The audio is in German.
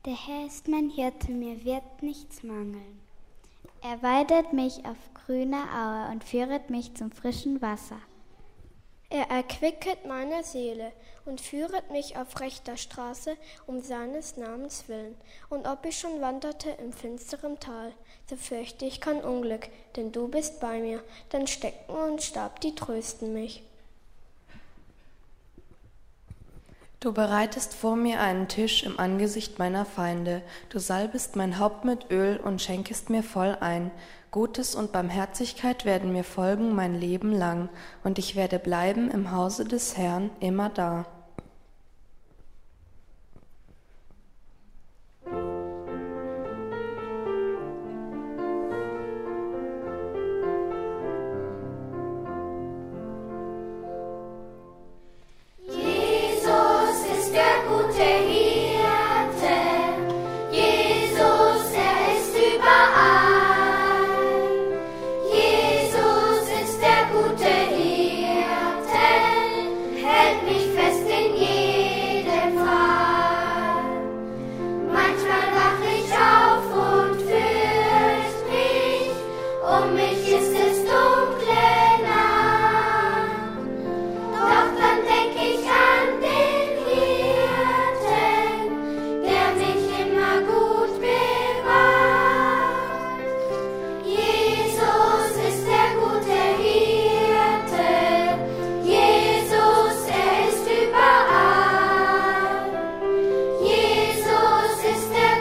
Der Herr ist mein Hirte, mir wird nichts mangeln. Er weidet mich auf grüner Aue und führet mich zum frischen Wasser. Er erquicket meine Seele und führet mich auf rechter Straße um seines Namens willen. Und ob ich schon wanderte im finsteren Tal, so fürchte ich kein Unglück, denn du bist bei mir. Dein Stecken und Stab, die trösten mich. Du bereitest vor mir einen Tisch im Angesicht meiner Feinde. Du salbest mein Haupt mit Öl und schenkest mir voll ein. Gutes und Barmherzigkeit werden mir folgen mein Leben lang, und ich werde bleiben im Hause des Herrn immerdar. Jesus ist der